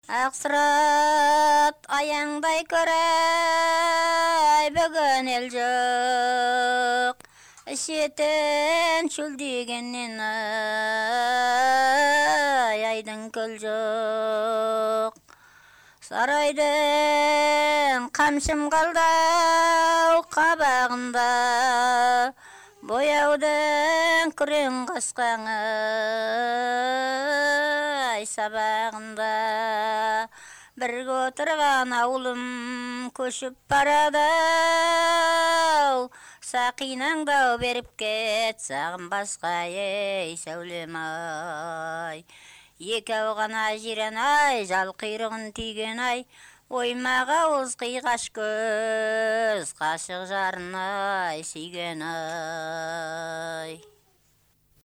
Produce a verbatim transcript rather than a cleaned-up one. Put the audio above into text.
Ақсырат аяңдай көрәй бүгін ел жоқ, ішетін шүлдегеннен айдың көл жоқ. Сарайдың қамшым қалдау қабағында, бояудың күрең қасқаңы ай сабағында. Бірге отырған ауылым көшіп барады-ау, сақинаңдау беріп кет сағынбасқа ей сәулем ай. Екеу ғана жирен ай, жал құйрығын түйген ай, оймақ ауыз қиғаш көз, қашық жарын ай, сүйген ай.